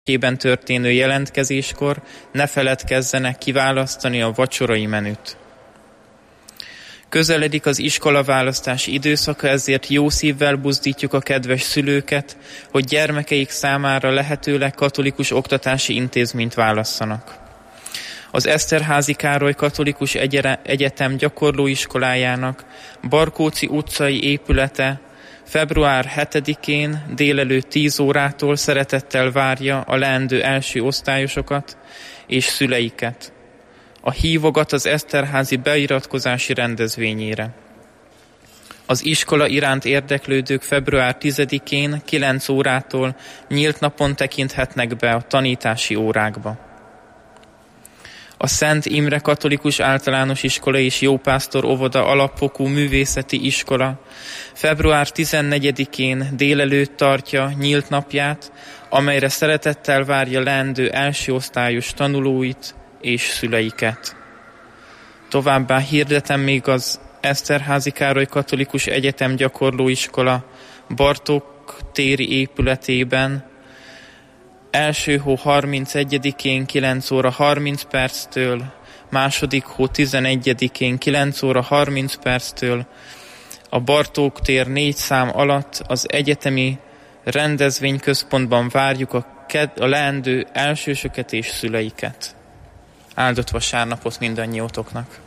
történő jelentkezéskor ne feledkezzenek kiválasztani a vacsorai menüt. Közeledik az iskolaválasztás időszaka, ezért jó szívvel buzdítjuk a kedves szülőket, hogy gyermekeik számára lehetőleg katolikus oktatási intézményt válasszanak. Az Eszterházy Károly Katolikus Egyetem gyakorlóiskolájának Barkóczy utcai épülete február 7-én délelőtt 10 órától szeretettel várja a leendő első osztályosokat és szüleiket. A hívogat az Eszterházy beiratkozási rendezvényére. Az iskola iránt érdeklődők február 10-én 9 órától nyílt napon tekinthetnek be a tanítási órákba. A Szent Imre Katolikus Általános Iskola és Jópásztor Óvoda Alapfokú Művészeti Iskola február 14-én délelőtt tartja nyílt napját, amelyre szeretettel várja leendő első osztályos tanulóit és szüleiket. Továbbá hirdetem még az Eszterházy Károly Katolikus Egyetem gyakorlóiskola Bartók téri épületében első hó 31-én 9 óra 30 perctől, második hó 11-én 9 óra 30 perctől a Bartók tér 4 szám alatt az egyetemi rendezvényközpontban várjuk a leendő elsősöket és szüleiket. Áldott vasárnapot mindannyiótoknak!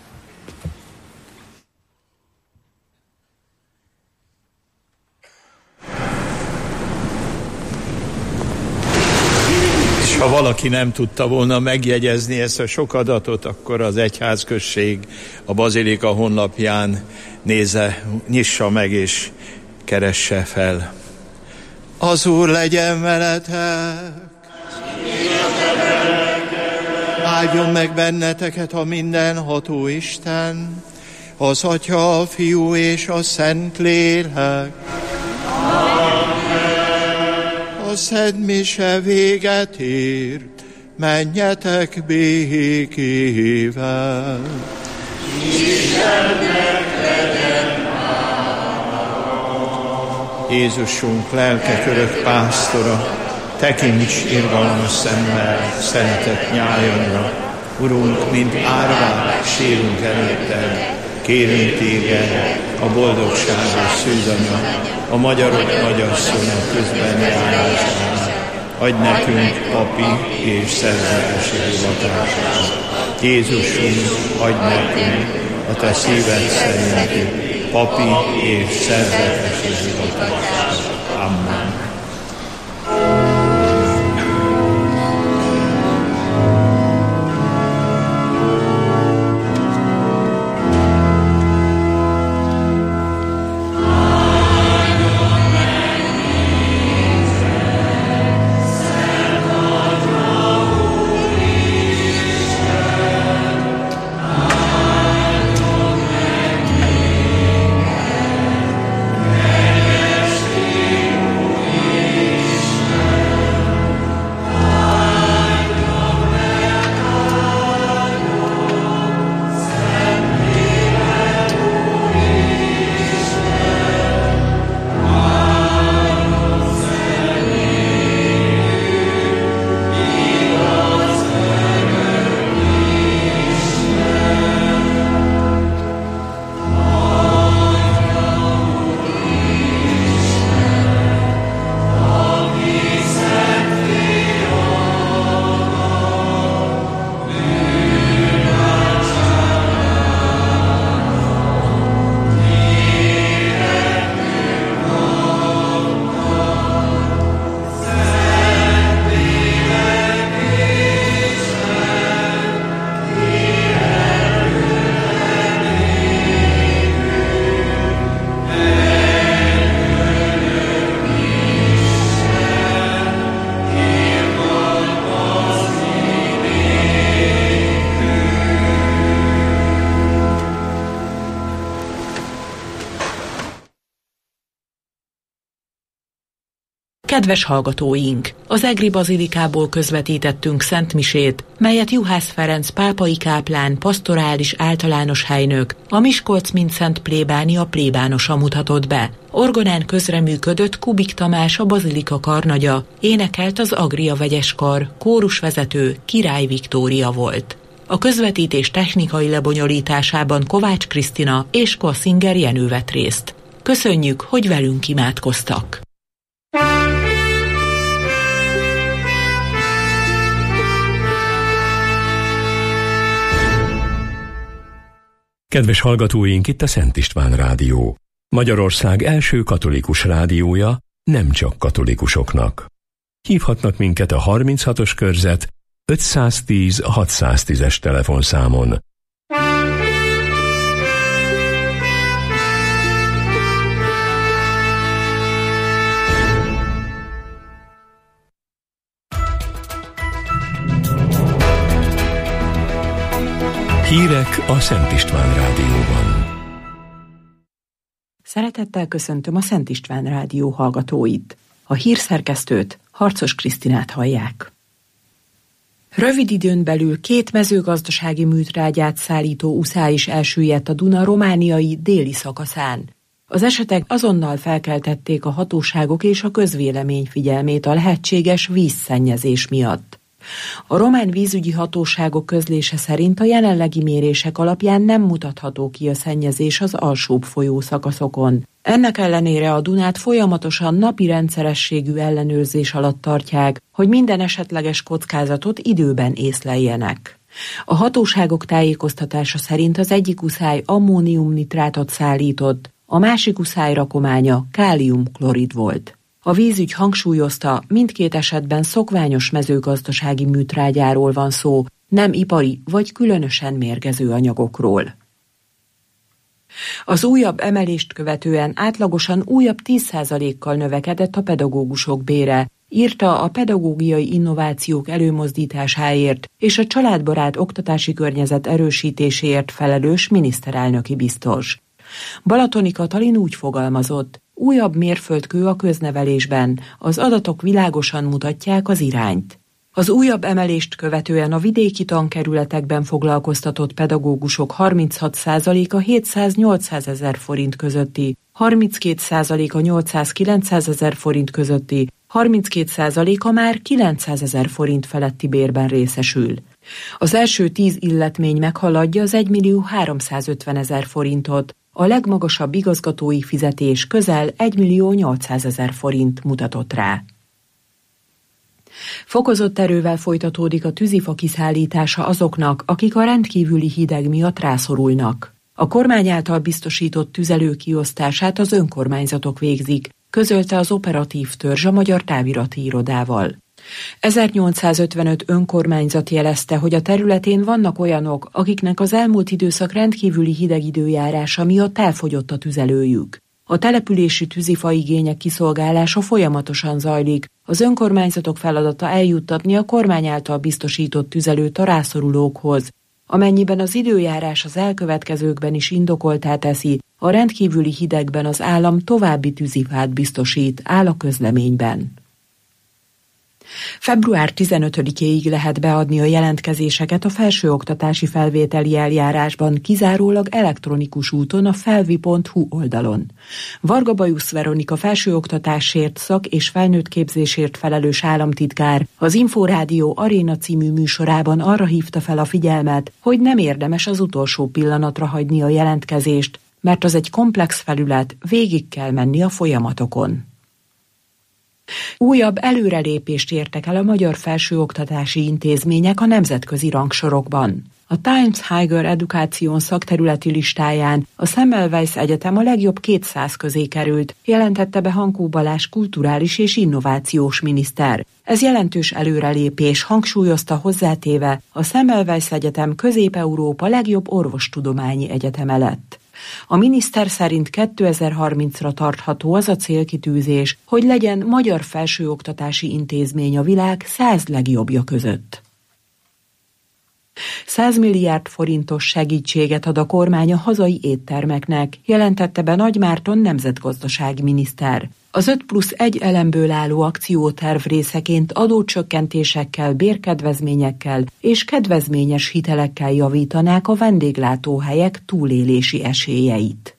Ha valaki nem tudta volna megjegyezni ezt a sok adatot, akkor az egyházközség a bazilika honlapján nyissa meg és keresse fel. Az Úr legyen veletek! Áldjon meg benneteket a mindenható Isten, az Atya, a Fiú és a Szent Lélek. A Szent Mise véget ért, menjetek békével. Istennek legyen hála. Jézusunk lelke örök pásztora, tekints irgalmas szemmel szeretett nyájadra. Urunk, mint árvák sírunk előtted, kérünk téged, a boldogságos szűzanya, a magyarok magyarszónak közben járását. Adj nekünk papi és szerzetesi hivatását. Jézusunk, adj nekünk a te szíved szerinti papi és szerzetesi hivatását. Amen. Amen. Kedves hallgatóink! Az Egri Bazilikából közvetítettünk szentmisét, melyet Juhász Ferenc pápai káplán, pastorális általános helynök, a Miskolc-Mindszent plébánia plébánosa mutatott be. Orgonán közreműködött Kubik Tamás, a bazilika karnagya, énekelt az Agria vegyeskar, kórusvezető Király Viktória volt. A közvetítés technikai lebonyolításában Kovács Krisztina és Kosszinger Jenő vett részt. Köszönjük, hogy velünk imádkoztak! Kedves hallgatóink, itt a Szent István Rádió. Magyarország első katolikus rádiója, nem csak katolikusoknak. Hívhatnak minket a 36-os körzet 510 610-es telefonszámon. Hírek a Szent István Rádióban. Szeretettel köszöntöm a Szent István Rádió hallgatóit. A hírszerkesztőt, Harcos Krisztinát hallják. Rövid időn belül 2 mezőgazdasági műtrágyát szállító uszály is elsüllyedt a Duna romániai déli szakaszán. Az esetek azonnal felkeltették a hatóságok és a közvélemény figyelmét a lehetséges vízszennyezés miatt. A román vízügyi hatóságok közlése szerint a jelenlegi mérések alapján nem mutatható ki a szennyezés az alsóbb folyószakaszokon. Ennek ellenére a Dunát folyamatosan napi rendszerességű ellenőrzés alatt tartják, hogy minden esetleges kockázatot időben észleljenek. A hatóságok tájékoztatása szerint az egyik uszály ammóniumnitrátot szállított, a másik uszály rakománya káliumklorid volt. A vízügy hangsúlyozta, mindkét esetben szokványos mezőgazdasági műtrágyáról van szó, nem ipari vagy különösen mérgező anyagokról. Az újabb emelést követően átlagosan újabb 10%-kal növekedett a pedagógusok bére, írta a pedagógiai innovációk előmozdításáért és a családbarát oktatási környezet erősítéséért felelős miniszterelnöki biztos. Balatoni Katalin úgy fogalmazott, újabb mérföldkő a köznevelésben, az adatok világosan mutatják az irányt. Az újabb emelést követően a vidéki tankerületekben foglalkoztatott pedagógusok 36%-a 700-800 ezer forint közötti, 32%-a 800-900 ezer forint közötti, 32%-a már 900 ezer forint feletti bérben részesül. Az első 10 illetmény meghaladja az 1 millió 350 ezer forintot, a legmagasabb igazgatói fizetés közel 1 millió 800 ezer forint mutatott rá. Fokozott erővel folytatódik a tűzifa kiszállítása azoknak, akik a rendkívüli hideg miatt rászorulnak. A kormány által biztosított tüzelő kiosztását az önkormányzatok végzik, közölte az operatív törzs a Magyar Távirati Irodával. 1855 önkormányzat jelezte, hogy a területén vannak olyanok, akiknek az elmúlt időszak rendkívüli hideg időjárása miatt elfogyott a tüzelőjük. A települési tűzifa igények kiszolgálása folyamatosan zajlik. Az önkormányzatok feladata eljuttatni a kormány által biztosított tüzelőt a rászorulókhoz. Amennyiben az időjárás az elkövetkezőkben is indokoltá teszi, a rendkívüli hidegben az állam további tűzifát biztosít, áll a közleményben. Február 15-éig lehet beadni a jelentkezéseket a felsőoktatási felvételi eljárásban kizárólag elektronikus úton a felvi.hu oldalon. Varga Bajusz Veronika felsőoktatásért, szak- és felnőttképzésért felelős államtitkár az Inforádió Aréna című műsorában arra hívta fel a figyelmet, hogy nem érdemes az utolsó pillanatra hagyni a jelentkezést, mert az egy komplex felület, végig kell menni a folyamatokon. Újabb előrelépést értek el a magyar felsőoktatási intézmények a nemzetközi rangsorokban. A Times Higher Education szakterületi listáján a Semmelweis Egyetem a legjobb 200 közé került, jelentette be Hankó Balázs kulturális és innovációs miniszter. Ez jelentős előrelépés, hangsúlyozta hozzátéve, a Semmelweis Egyetem Közép-Európa legjobb orvostudományi egyeteme lett. A miniszter szerint 2030-ra tartható az a célkitűzés, hogy legyen magyar felsőoktatási intézmény a világ 100 legjobbja között. 100 milliárd forintos segítséget ad a kormány a hazai éttermeknek, jelentette be Nagy Márton nemzetgazdasági miniszter. Az 5+1 elemből álló akcióterv részeként adócsökkentésekkel, bérkedvezményekkel és kedvezményes hitelekkel javítanák a vendéglátóhelyek túlélési esélyeit.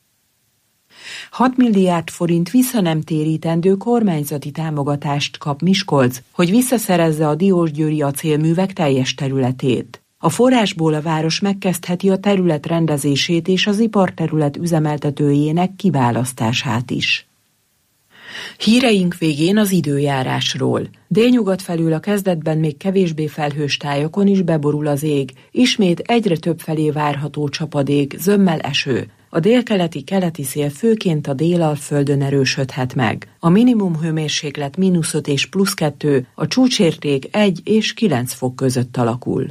6 milliárd forint visszanemtérítendő kormányzati támogatást kap Miskolc, hogy visszaszerezze a diósgyőri acélművek teljes területét. A forrásból a város megkezdheti a terület rendezését és az iparterület üzemeltetőjének kiválasztását is. Híreink végén az időjárásról. Délnyugat felül a kezdetben még kevésbé felhős tájakon is beborul az ég, ismét egyre több felé várható csapadék, zömmel eső. A délkeleti-keleti szél főként a Délalföldön erősödhet meg. A minimum hőmérséklet -5 és +2, a csúcsérték 1 és 9 fok között alakul.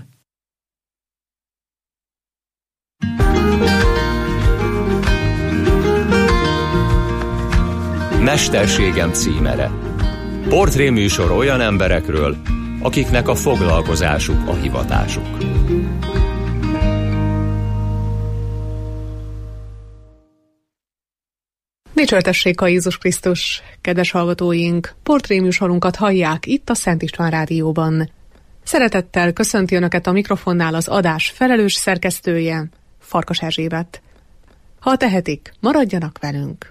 Mesterségem címere. Portréműsor olyan emberekről, akiknek a foglalkozásuk a hivatásuk. Dicsőtessék a Jézus Krisztus, kedves hallgatóink! Portréműsorunkat hallják itt a Szent István Rádióban. Szeretettel köszönti Önöket a mikrofonnál az adás felelős szerkesztője, Farkas Erzsébet. Ha tehetik, maradjanak velünk!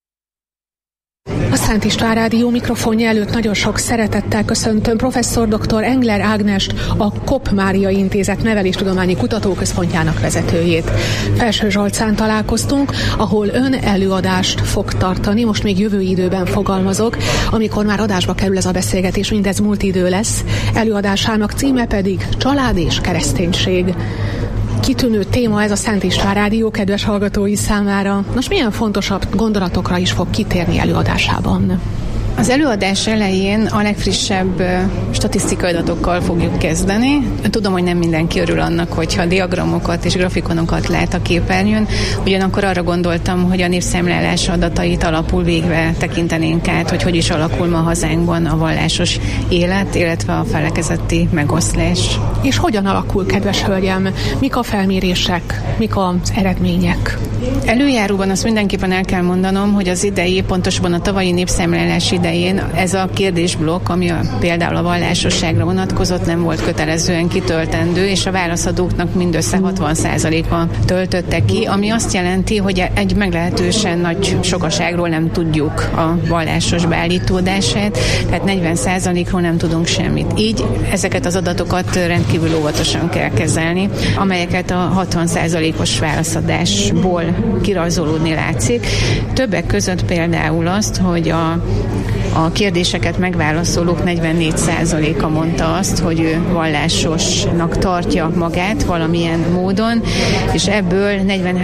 A Szent István Rádió mikrofonja előtt nagyon sok szeretettel köszöntöm professzor dr. Engler Ágnest, a Kopp Mária Intézet Neveléstudományi Kutatóközpontjának vezetőjét. Felső Zsolcán találkoztunk, ahol ön előadást fog tartani, most még jövő időben fogalmazok, amikor már adásba kerül ez a beszélgetés, mindez múlt idő lesz. Előadásának címe pedig Család és kereszténység. Kitűnő téma ez a Szent István Rádió kedves hallgatói számára. Most milyen fontosabb gondolatokra is fog kitérni előadásában? Az előadás elején a legfrissebb statisztikai adatokkal fogjuk kezdeni. Tudom, hogy nem mindenki örül annak, hogyha diagramokat és grafikonokat lát a képernyőn, ugyanakkor arra gondoltam, hogy a népszámlálás adatait alapul végve tekintenénk át, hogy is alakul ma hazánkban a vallásos élet, illetve a felekezeti megoszlás. És hogyan alakul, kedves hölgyem? Mik a felmérések? Mik az eredmények? Előjáróban azt mindenképpen el kell mondanom, hogy az idei, pontosabban a tavalyi népszámlálás idején ez a kérdésblokk, ami például a vallásosságra vonatkozott, nem volt kötelezően kitöltendő, és a válaszadóknak mindössze 60%-a töltötte ki, ami azt jelenti, hogy egy meglehetősen nagy sokaságról nem tudjuk a vallásos beállítódását, tehát 40%-ról nem tudunk semmit. Így ezeket az adatokat rendkívül óvatosan kell kezelni, amelyeket a 60%-os válaszadásból kirajzolódni látszik. Többek között például azt, hogy a kérdéseket megválaszolók 44%-a mondta azt, hogy ő vallásosnak tartja magát valamilyen módon, és ebből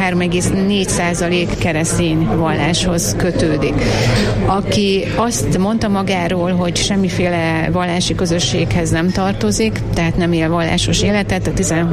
43,4% keresztény valláshoz kötődik. Aki azt mondta magáról, hogy semmiféle vallási közösséghez nem tartozik, tehát nem él vallásos életet, a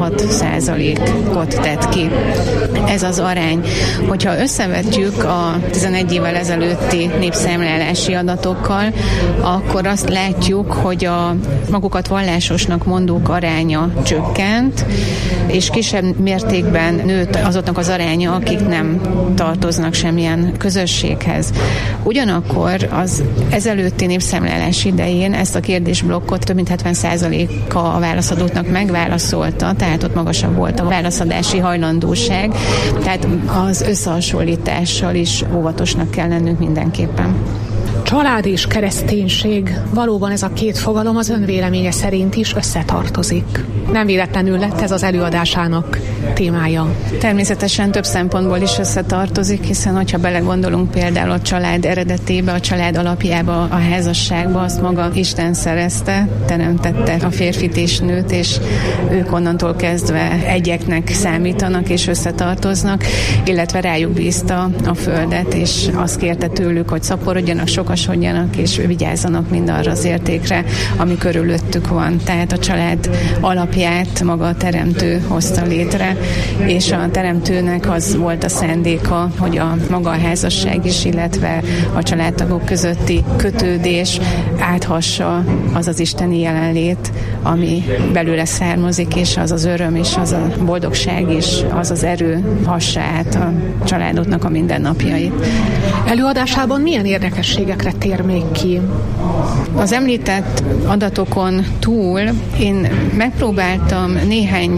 16%-ot tett ki. Ez az arány. Hogyha összevetjük a 11 évvel ezelőtti népszámlálási adatokkal, akkor azt látjuk, hogy a magukat vallásosnak mondók aránya csökkent, és kisebb mértékben nőtt azoknak az aránya, akik nem tartoznak semmilyen közösséghez. Ugyanakkor az ezelőtti népszámlálás idején ezt a kérdésblokkot több mint 70%-a a válaszadóknak megválaszolta, tehát ott magasabb volt a válaszadási hajlandóság, tehát az összehasonlítással is óvatosnak kell lennünk mindenképpen. Család és kereszténység, valóban ez a két fogalom az ön véleménye szerint is összetartozik. Nem véletlenül lett ez az előadásának témája. Természetesen több szempontból is összetartozik, hiszen hogyha belegondolunk például a család eredetébe, a család alapjába, a házasságba, azt maga Isten szerezte, teremtette a férfit és nőt, és ők onnantól kezdve egyeknek számítanak és összetartoznak, illetve rájuk bízta a földet, és azt kérte tőlük, hogy szaporodjanak, sokat szakosodjanak, és vigyázzanak mindarra az értékre, ami körülöttük van. Tehát a család alapját maga a teremtő hozta létre, és a teremtőnek az volt a szándéka, hogy a maga a házasság is, illetve a családtagok közötti kötődés áthassa az az isteni jelenlét, ami belőle származik, és az az öröm, és az a boldogság, és az az erő hassa át a családoknak a mindennapjait. Előadásában milyen érdekességekre tér még ki? Az említett adatokon túl én megpróbáltam néhány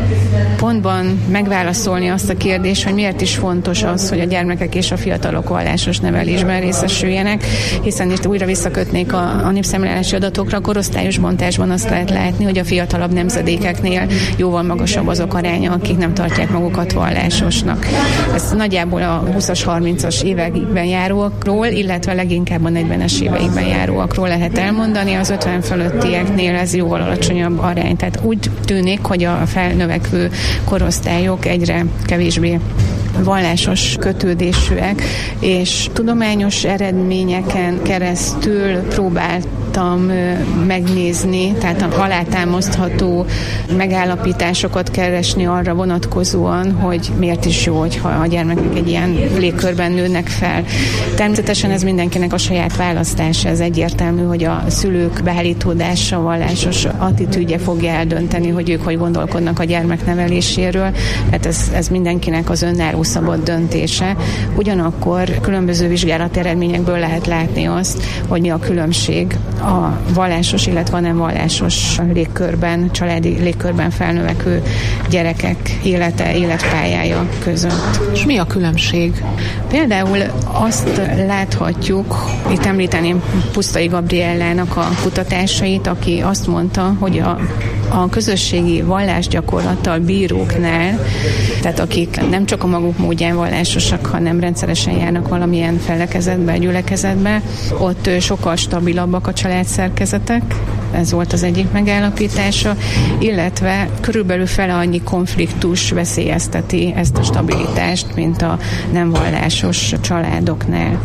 pontban megválaszolni azt a kérdést, hogy miért is fontos az, hogy a gyermekek és a fiatalok vallásos nevelésben részesüljenek, hiszen itt újra visszakötnék a népszámlálási adatokra, a korosztályos bontásban azt lehet látni, hogy a fiatalabb nemzedékeknél jóval magasabb azok aránya, akik nem tartják magukat vallásosnak. Ez nagyjából a 20-as, 30-as években járóakról, illetve leginkább a 40-es éveikben járóakról lehet elmondani, az 50 fölöttieknél ez jóval alacsonyabb arány. Tehát úgy tűnik, hogy a felnövekvő korosztályok egyre kevésbé vallásos kötődésűek, és tudományos eredményeken keresztül próbáltam megnézni, tehát alátámasztható megállapításokat keresni arra vonatkozóan, hogy miért is jó, hogyha a gyermekek egy ilyen légkörben nőnek fel. Természetesen ez mindenkinek a saját választása, ez egyértelmű, hogy a szülők beállítódása, vallásos attitűdje fogja eldönteni, hogy ők hogy gondolkodnak a gyermek neveléséről, hát ez mindenkinek az önálló szabad döntése. Ugyanakkor különböző vizsgálati eredményekből lehet látni azt, hogy mi a különbség a vallásos, illetve a nem vallásos légkörben, családi légkörben felnövekvő gyerekek életpályája között. És mi a különbség? Például azt láthatjuk, itt említeném Pusztai Gabriellának a kutatásait, aki azt mondta, hogy a közösségi vallásgyakorlattal bíróknál, tehát akik nem csak a maguk módján vallásosak, hanem rendszeresen járnak valamilyen felekezetbe, gyülekezetbe, ott sokkal stabilabbak a családszerkezetek, ez volt az egyik megállapítása, illetve körülbelül fele annyi konfliktus veszélyezteti ezt a stabilitást, mint a nem vallásos családoknál.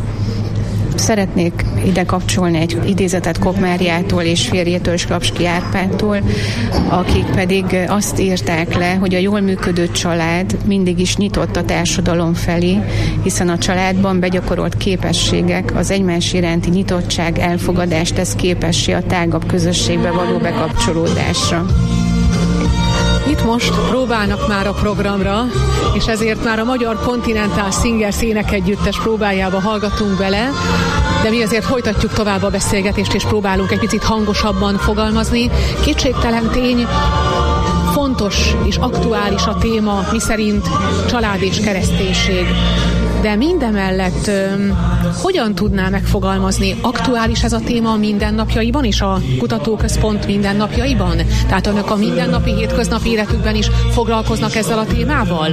Szeretnék ide kapcsolni egy idézetet Kopp Máriától és férjétől, Skrapski Árpádtól, akik pedig azt írták le, hogy a jól működő család mindig is nyitott a társadalom felé, hiszen a családban begyakorolt képességek, az egymás iránti nyitottság, elfogadást tesz képessé a tágabb közösségbe való bekapcsolódásra. Itt most próbálnak már a programra, és ezért már a Magyar Continental Singers énekegyüttes próbájába hallgatunk bele, de mi azért folytatjuk tovább a beszélgetést, és próbálunk egy picit hangosabban fogalmazni. Kétségtelen tény, fontos és aktuális a téma, miszerint család és kereszténység. De mindemellett hogyan tudná megfogalmazni, aktuális ez a téma a mindennapjaiban is, a kutatóközpont mindennapjaiban? Tehát önök a mindennapi, hétköznapi életükben is foglalkoznak ezzel a témával?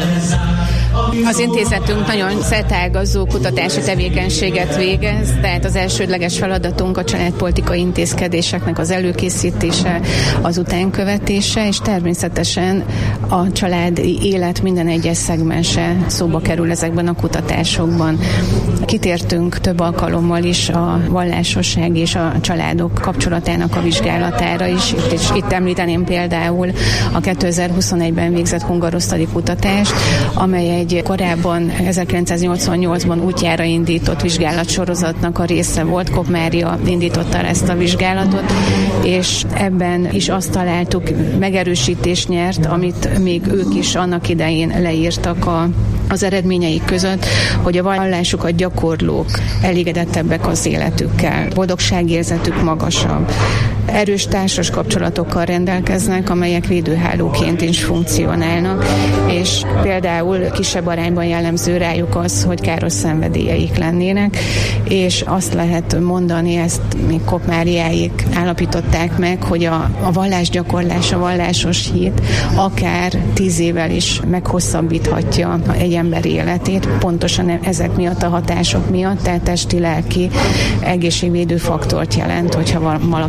Az intézetünk nagyon szerteágazó kutatási tevékenységet végez, tehát az elsődleges feladatunk a családpolitikai intézkedéseknek az előkészítése, az utánkövetése, és természetesen a családi élet minden egyes szegmense szóba kerül ezekben a kutatásokban. Kitértünk több alkalommal is a vallásosság és a családok kapcsolatának a vizsgálatára is. Itt említeném például a 2021-ben végzett hungarosztali kutatást, amely egy korábban 1988-ban útjára indított vizsgálatsorozatnak a része volt. Kopp Mária indította ezt a vizsgálatot, és ebben is azt találtuk, megerősítést nyert, amit még ők is annak idején leírtak az eredményeik között, hogy a vallásukat gyakorlók elégedettebbek az életükkel, boldogságérzetük magasabb, erős társas kapcsolatokkal rendelkeznek, amelyek védőhálóként is funkcionálnak, és például kisebb arányban jellemző rájuk az, hogy káros szenvedélyeik lennének, és azt lehet mondani, ezt még Kopp Máriáék állapították meg, hogy a vallásgyakorlás, a vallásos hit akár 10 évvel is meghosszabbíthatja egy ember életét, pontosan ezek miatt, a hatások miatt, tehát testi-lelki egészségvédő faktort jelent, hogyha valakinek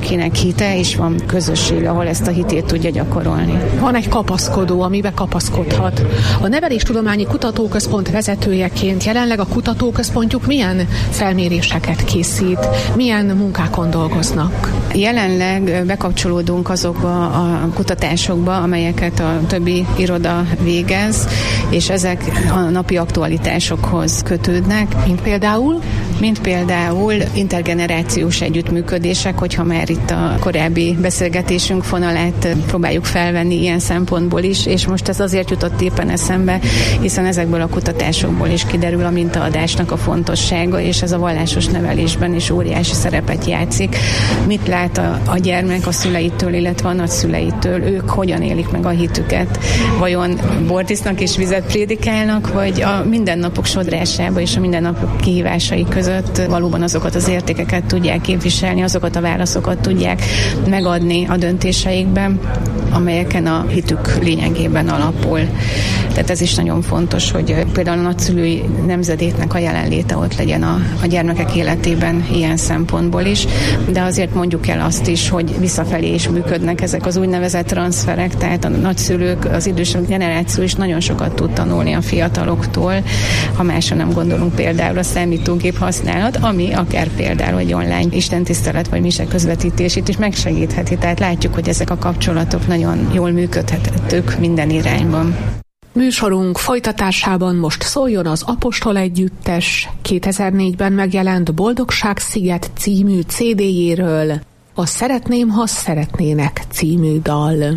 hite, és van közösség, ahol ezt a hitét tudja gyakorolni. Van egy kapaszkodó, amiben kapaszkodhat. A Neveléstudományi Kutatóközpont vezetőjeként jelenleg a kutatóközpontjuk milyen felméréseket készít, milyen munkákon dolgoznak? Jelenleg bekapcsolódunk azokba a kutatásokba, amelyeket a többi iroda végez, és ezek a napi aktualitásokhoz kötődnek. Mint például intergenerációs együttműködések, hogyha már itt a korábbi beszélgetésünk fonalát próbáljuk felvenni ilyen szempontból is, és most ez azért jutott éppen eszembe, hiszen ezekből a kutatásokból is kiderül a mintaadásnak a fontossága, és ez a vallásos nevelésben is óriási szerepet játszik. Mit lát a gyermek a szüleitől, illetve a nagyszüleitől, ők hogyan élik meg a hitüket, vajon bordisznak és vizet prédikálnak, vagy a mindennapok sodrásába és a mindennapok kihívásai között valóban azokat az értékeket tudják képviselni, azokat a válaszokat tudják megadni a döntéseikben, amelyeken a hitük lényegében alapul. Tehát ez is nagyon fontos, hogy például a nagyszülői nemzedéknek a jelenléte ott legyen a gyermekek életében ilyen szempontból is, de azért mondjuk el azt is, hogy visszafelé is működnek ezek az úgynevezett transferek, tehát a nagyszülők, az idősebb generáció is nagyon sokat tud tanulni a fiataloktól, ha másra nem gondolunk például a számítógép használat, ami akár például egy online istentisztelet vagy mise közvetítését is megsegítheti, tehát látjuk, hogy ezek a kapcsolatok nagyon jól működhetők minden irányban. Műsorunk folytatásában most szóljon az Apostol Együttes 2004-ben megjelent Boldogság-sziget című CD-jéről, a Szeretném, ha szeretnének című dal.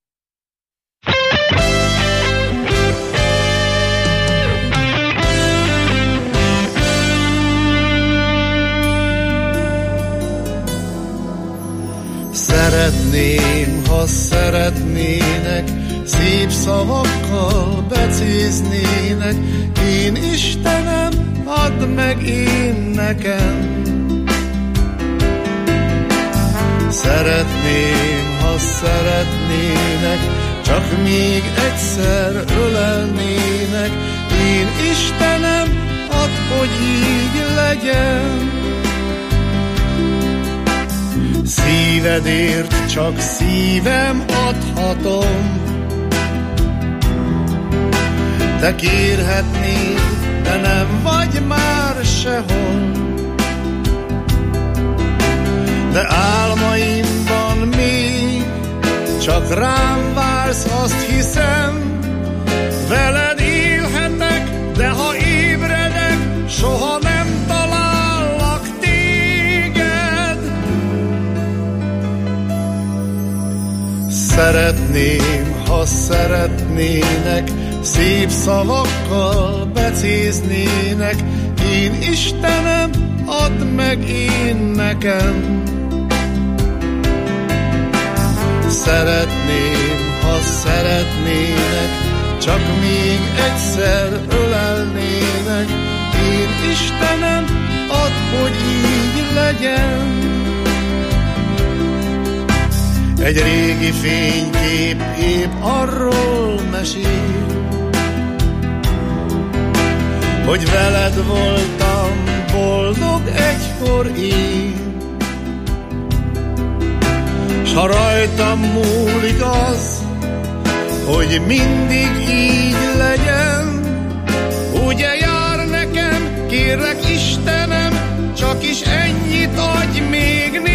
Szeretném, ha szeretnének, szép szavakkal becéznének, én Istenem, add meg én nekem. Szeretném, ha szeretnének, csak még egyszer ölelnének, én Istenem, add, hogy így legyen. Szívedért csak szívem adhatom, te kérhetnéd, de nem vagy már sehol. De álmaimban még csak rám vársz, azt hiszem, veled élhetek, de ha ébredek, soha nem talállak téged. Szeretném, ha szeretnének, szép szavakkal becéznének, én Istenem, add meg én nekem. Szeretném, ha szeretnének, csak még egyszer ölelnének, én Istenem, add, hogy így legyen. Egy régi fénykép épp arról mesél, hogy veled voltam boldog egykor én. S ha rajtam múlik az, hogy mindig így legyen, ugye jár nekem, kérlek Istenem, csak is ennyit adj még nékem.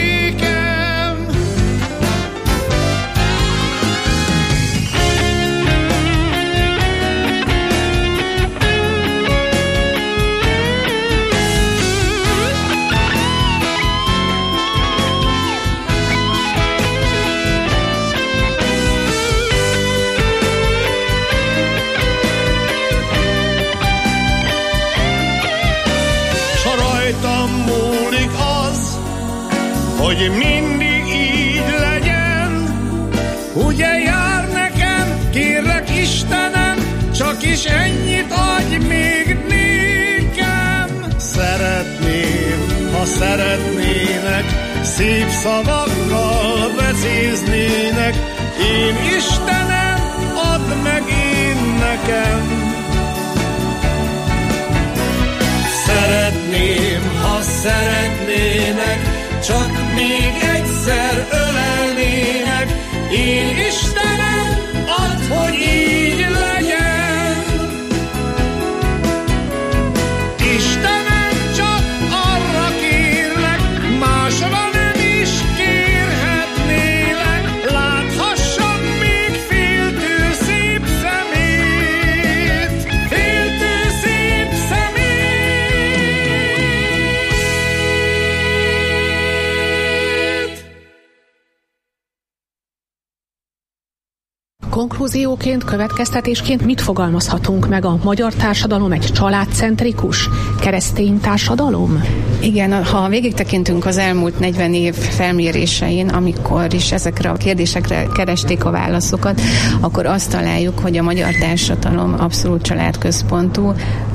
Hogy mindig így legyen, ugye jár nekem, kérlek Istenem, csak is ennyit adj még nékem. Szeretném, ha szeretnének, szép szavakkal becéznének, én Istenem, add meg én nekem. Szeretném, ha szeretnének, csak még egyszer ölelnének. Én Istenem, add, hogy így legyen. Istenem, csak arra kérlek, másra nem is kérhetnélek, láthassam még féltő szép szemét, féltő szép szemét. Konklúzióként, következtetésként mit fogalmazhatunk meg? A magyar társadalom egy családcentrikus, keresztény társadalom? Igen, ha végig tekintünk az elmúlt 40 év felmérésein, amikor is ezekre a kérdésekre keresték a válaszokat, akkor azt találjuk, hogy a magyar társadalom abszolút családközpontú,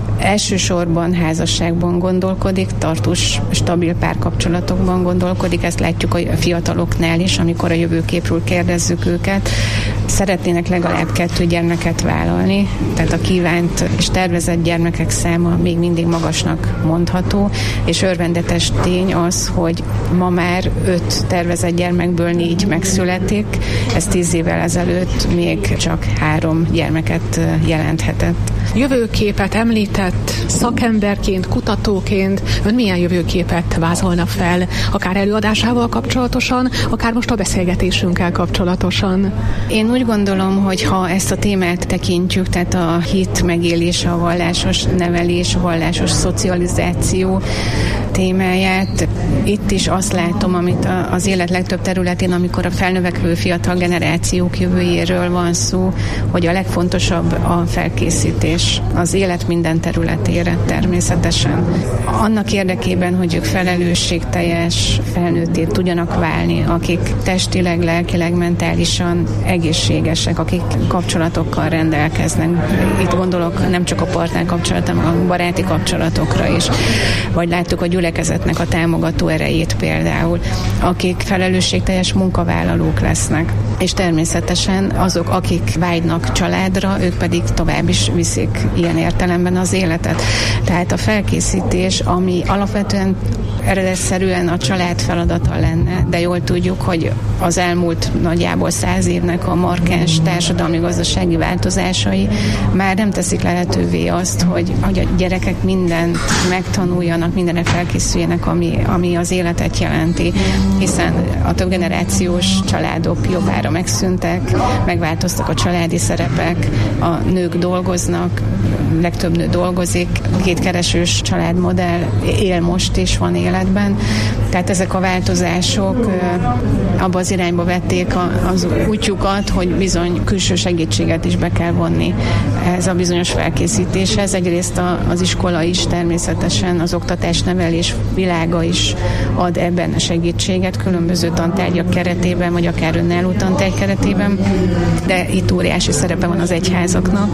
elsősorban házasságban gondolkodik, tartós, stabil párkapcsolatokban gondolkodik, ezt látjuk a fiataloknál is, amikor a jövőképről kérdezzük őket. Szeretnének legalább 2 gyermeket vállalni, tehát a kívánt és tervezett gyermekek száma még mindig magasnak mondható, és örvendetes tény az, hogy ma már 5 tervezett gyermekből 4 megszületik, ez 10 évvel ezelőtt még csak 3 gyermeket jelenthetett. Jövőképet említett szakemberként, kutatóként, ön milyen jövőképet vázolna fel, akár előadásával kapcsolatosan, akár most a beszélgetésünkkel kapcsolatosan? Én úgy gondolom, hogy ha ezt a témát tekintjük, tehát a hit megélése, a vallásos nevelés, a vallásos szocializáció témáját, itt is azt látom, amit az élet legtöbb területén, amikor a felnövekvő fiatal generációk jövőjéről van szó, hogy a legfontosabb a felkészítés az élet minden területére természetesen. Annak érdekében, hogy ők felelősségteljes felnőtté tudjanak válni, akik testileg, lelkileg, mentálisan egészségesek, akik kapcsolatokkal rendelkeznek. Itt gondolok nem csak a partner kapcsolatra, hanem a baráti kapcsolatokra is. Vagy láttuk a gyülekezetnek a támogató erejét például, akik felelősségteljes munkavállalók lesznek. És természetesen azok, akik vágynak családra, ők pedig tovább is viszik ilyen értelemben az életet. Tehát a felkészítés, ami alapvetően eredetszerűen a család feladata lenne, de jól tudjuk, hogy az elmúlt nagyjából 100 évnek a markáns társadalmi-gazdasági változásai már nem teszik lehetővé azt, hogy a gyerekek mindent megtanuljanak, mindenre felkészüljenek, ami az életet jelenti, hiszen a többgenerációs családok jobbára megszűntek, megváltoztak a családi szerepek, a nők dolgoznak, legtöbb nő dolgozik, 2 keresős családmodell él most is, van életben. Tehát ezek a változások abba az irányba vették az útjukat, hogy bizony külső segítséget is be kell vonni ez a bizonyos felkészítéshez. Egyrészt az iskola is természetesen, az oktatás-nevelés világa is ad ebben segítséget, különböző tantárgyak keretében, vagy akár önálló tantárgy keretében, de itt óriási szerepe van az egyházaknak,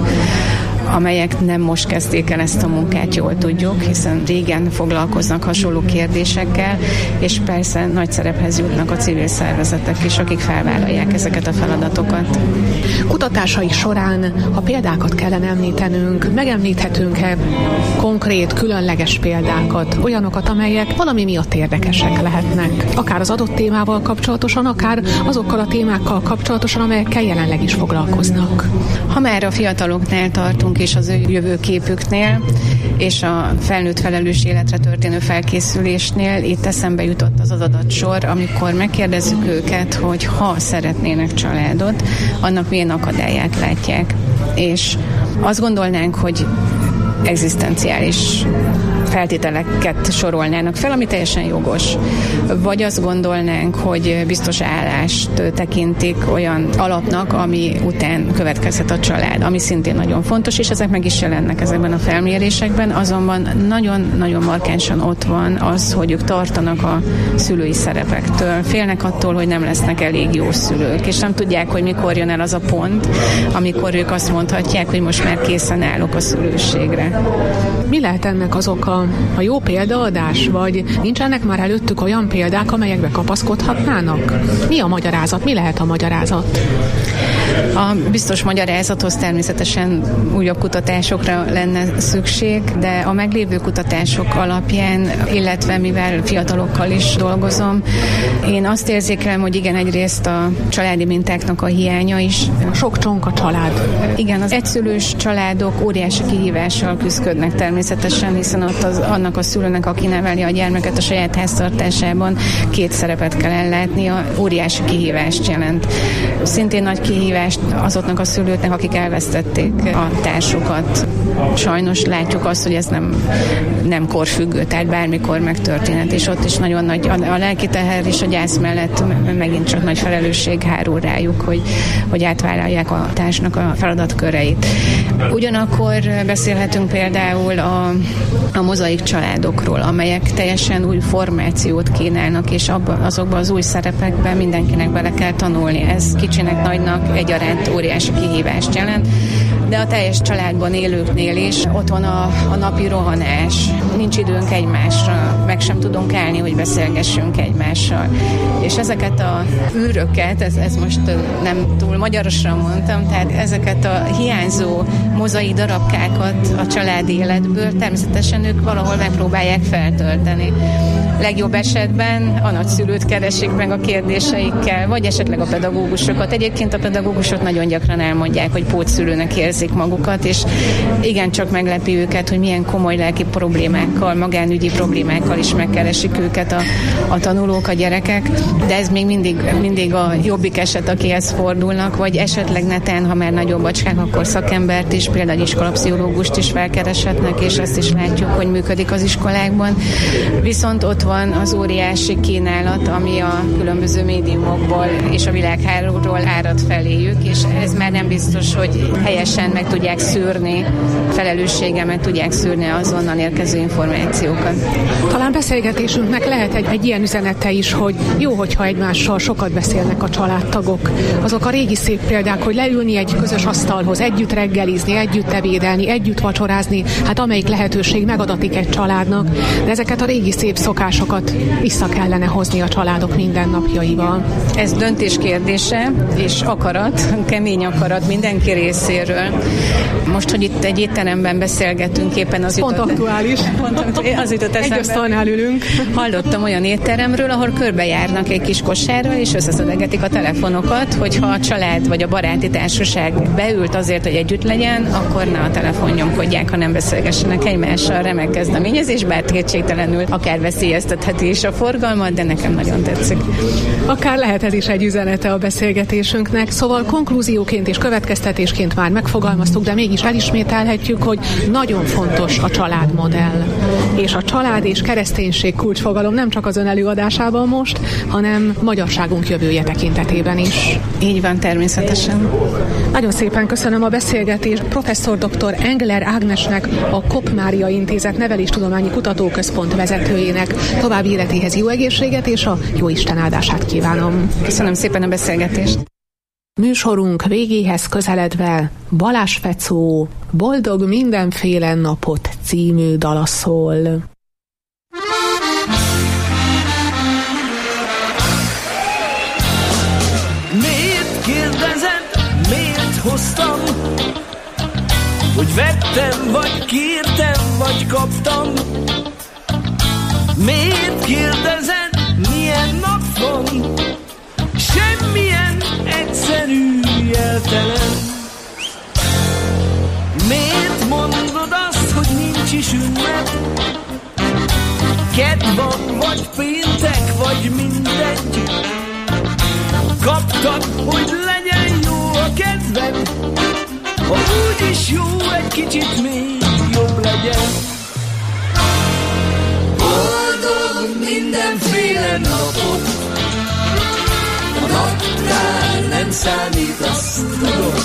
amelyek nem most kezdték el ezt a munkát, jól tudjuk, hiszen régen foglalkoznak hasonló kérdésekkel, és persze nagy szerephez jutnak a civil szervezetek is, akik felvállalják ezeket a feladatokat. Kutatásai során, ha példákat kellene említenünk, megemlíthetünk-e konkrét, különleges példákat, olyanokat, amelyek valami miatt érdekesek lehetnek, akár az adott témával kapcsolatosan, akár azokkal a témákkal kapcsolatosan, amelyekkel jelenleg is foglalkoznak. Ha már a fiataloknál tartunk, és az ő jövőképüknél, és a felnőtt felelős életre történő felkészülésnél itt eszembe jutott az adatsor, amikor megkérdezzük őket, hogy ha szeretnének családot, annak milyen akadályát látják. És azt gondolnánk, hogy egzisztenciális feltételeket sorolnának fel, ami teljesen jogos. Vagy azt gondolnánk, hogy biztos állást tekintik olyan alapnak, ami után következhet a család, ami szintén nagyon fontos, és ezek meg is jelennek ezekben a felmérésekben, azonban nagyon-nagyon markánsan ott van az, hogy ők tartanak a szülői szerepektől. Félnek attól, hogy nem lesznek elég jó szülők, és nem tudják, hogy mikor jön el az a pont, amikor ők azt mondhatják, hogy most már készen állok a szülőségre. Mi lehet ennek az oka? a jó példaadás, vagy nincsenek már előttük olyan példák, amelyekbe kapaszkodhatnának? Mi a magyarázat? Mi lehet a magyarázat? A biztos magyarázathoz természetesen újabb kutatásokra lenne szükség, de a meglévő kutatások alapján, illetve mivel fiatalokkal is dolgozom, én azt érzékelem, hogy igen, egyrészt a családi mintáknak a hiánya is. Sok csonka család. Igen, az egyszülős családok óriási kihívással küzdködnek természetesen, hiszen ott annak a szülőnek, aki neveli a gyermeket a saját háztartásában, két szerepet kell ellátnia, óriási kihívást jelent. Szintén nagy kihívást azoknak a szülőknek, akik elvesztették a társukat. Sajnos látjuk azt, hogy ez nem korfüggő, tehát bármikor megtörténhet, és ott is nagyon nagy a lelki teher és a gyász mellett megint csak nagy felelősség hárul rájuk, hogy átvállalják a társnak a feladatköreit. Ugyanakkor beszélhetünk például a mozaik családokról, amelyek teljesen új formációt kínálnak, és azokban az új szerepekben mindenkinek bele kell tanulni. Ez kicsinek, nagynak egyaránt óriási kihívást jelent, de a teljes családban élőknél is ott van a napi rohanás. Nincs időnk egymásra, meg sem tudunk állni, hogy beszélgessünk egymással. És ezeket a űröket, ez most nem túl magyarosra mondtam, tehát ezeket a hiányzó mozai darabkákat a családi életből természetesen ők valahol megpróbálják feltölteni. Legjobb esetben a nagyszülőt keresik meg a kérdéseikkel, vagy esetleg a pedagógusokat. Egyébként a pedagógusok nagyon gyakran elmondják, hogy pótszülőnek érzik magukat, és igencsak meglepi őket, hogy milyen komoly lelki problémákkal, magánügyi problémákkal is megkeresik őket a tanulók, a gyerekek, de ez még mindig a jobbik eset, akihez fordulnak, vagy esetleg netán, ha már nagyobb bacskák, akkor szakembert is, például iskolapszichológust is felkereshetnek, és ezt is látjuk, hogy működik az iskolákban. Viszont ott van az óriási kínálat, ami a különböző médiumokból és a világhálóról árad feléjük, és ez már nem biztos, hogy helyesen meg tudják szűrni, felelősséggel meg tudják szűrni azonnal érkező információkat. Talán beszélgetésünknek lehet egy ilyen üzenete is, hogy jó, hogyha egymással sokat beszélnek a családtagok. Azok a régi szép példák, hogy leülni egy közös asztalhoz, együtt reggelizni, együtt ebédelni, együtt vacsorázni, hát amelyik lehetőség megadatik egy családnak, de ezeket a régi szép szokásokat vissza kellene hozni a családok mindennapjaival. Ez döntés kérdése, és akarat, kemény akarat mindenki részéről. Most, hogy itt egy étteremben beszélgetünk, éppen az pont aktuális. Az jutott eszembe. Egy asztalnál ülünk. Hallottam olyan étteremről, ahol körbejárnak egy kis kosárral, és összeszedegetik a telefonokat, hogyha a család vagy a baráti társaság beült azért, hogy együtt legyen, akkor ne a telefon nyomkodják, hanem beszélgessenek egymással. Remek kezdeményezés, bár kétségtelenül akár veszélyeztetheti is a forgalmat, de nekem nagyon tetszik. Akár lehet ez is egy üzenete a beszélgetésünknek, szóval konklúzióként és következtetésként már megfogalmaztuk, de mégis elismételhetjük, hogy nagyon fontos a családmodell. És a család és kereszténység kulcsfogalom nem csak az ön előadásában most, hanem magyarságunk jövője tekintetében is. Így van, természetesen. Nagyon szépen köszönöm a beszélgetést professzor dr. Engler Ágnesnek, a Kopp Mária Intézet Neveléstudományi Kutatóközpont vezetőjének. További életéhez jó egészséget és a jó Isten áldását kívánom. Köszönöm szépen a beszélgetést. Műsorunk végéhez közeledve Balázs Fecó Boldog mindenféle napot című dala szól. Miért kérdezed, miért hoztam? Hogy vettem, vagy kértem, vagy kaptam? Miért kérdezed, milyen nap van? Semmilyen egyszerű, jeltelen. Miért mondod azt, hogy nincs is ünnep? Kedd van, vagy péntek, vagy mindegy. Kaptad, hogy legyen jó a kedved, ha úgyis jó, egy kicsit még jobb legyen. Boldog mindenféle napot, a naptár nem számít, azt tudom.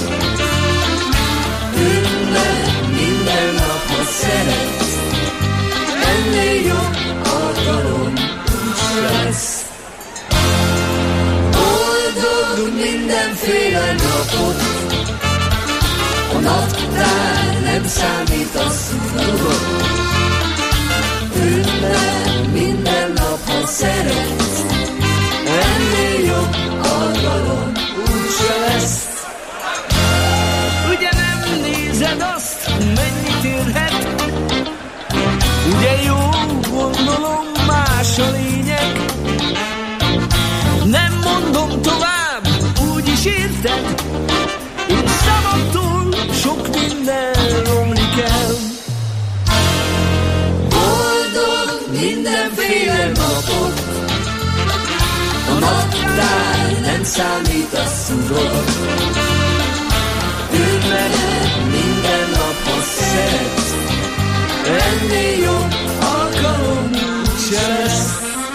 Ünnep minden nap, ha szeretsz, ennél jobb alkalom nincs lesz. Boldog mindenféle napot, a naptár nem számít, azt tudom. Ünnep minden nap, ha szeretsz, ennél jobb alkalom úgyse lesz. Ugye nem nézed azt, mennyit érhet? Ugye jó, gondolom, más a lényeg. Nem mondom tovább, úgyis érted. Én szavaktól sok minden romlik el. Boldog mindenféle napot, a naptár nem számít, azt tudod. Ünnep minden nap, ha szeretsz, ennél jobb alkalom úgyse lesz.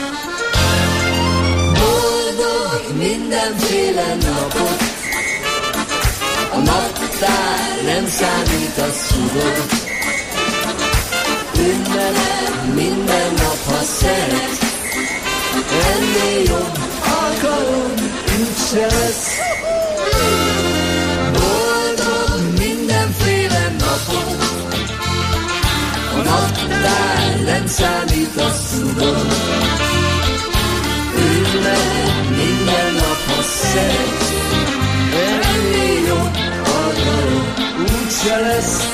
Boldog mindenféle napot, a naptár nem számít, azt tudod. Ünnep minden nap, ha szeretsz, ennél jobb alkalom úgyse lesz. Boldog mindenféle napot, a naptár nem számít, azt tudod. Ünnep minden nap, ha szeretsz, ennél jobb alkalom úgyse lesz.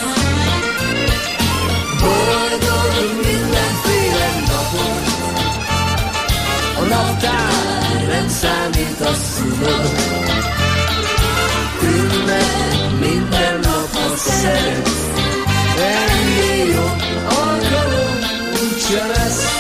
Boldog mindenféle napot, a naptár nem számít, azt tudod. Ünnep minden nap, ha szeretsz, ennél jobb alkalom úgyse lesz.